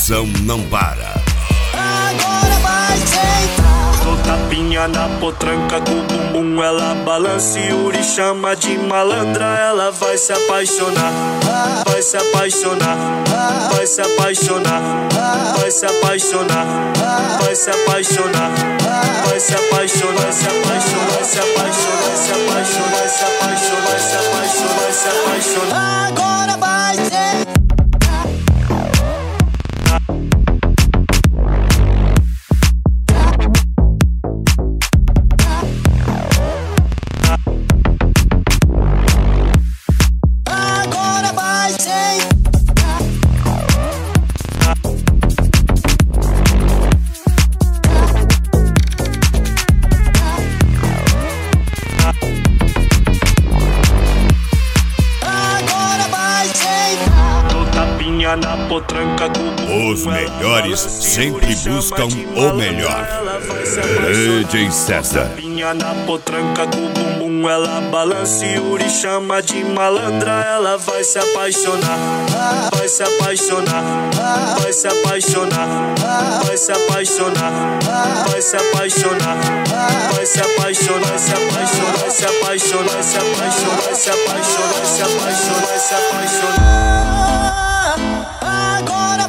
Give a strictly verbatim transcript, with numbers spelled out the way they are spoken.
emoção não para. Agora vai sentar. Dou tapinha na potranca com o bumbum, ela balança e Yuri chama de malandra. Ela vai se apaixonar, vai se apaixonar, vai se apaixonar, vai se apaixonar, vai se apaixonar, vai se apaixonar, vai se apaixonar, vai se apaixonar, vai se apaixonar, vai se apaixonar, vai se apaixonar, vai se apaixonar. Agora vai sentar. Agora vai sentar. Agora vai sentar. Dou tapinha na potranca com o bumbum, Os ela melhores balança e sempre Yuri chama buscam de o malandra. melhor. Ela vai se apaixonar. D J César. Tapinha na potranca com o bumbum, ela balança e Yuri chama de malandra. Ela vai se apaixonar, vai se apaixonar, vai se apaixonar, vai se apaixonar, vai se apaixonar, vai se apaixonar, vai se apaixonar, vai se apaixonar, vai se apaixonar, vai se apaixonar, vai se apaixonar, vai se apaixonar. Agora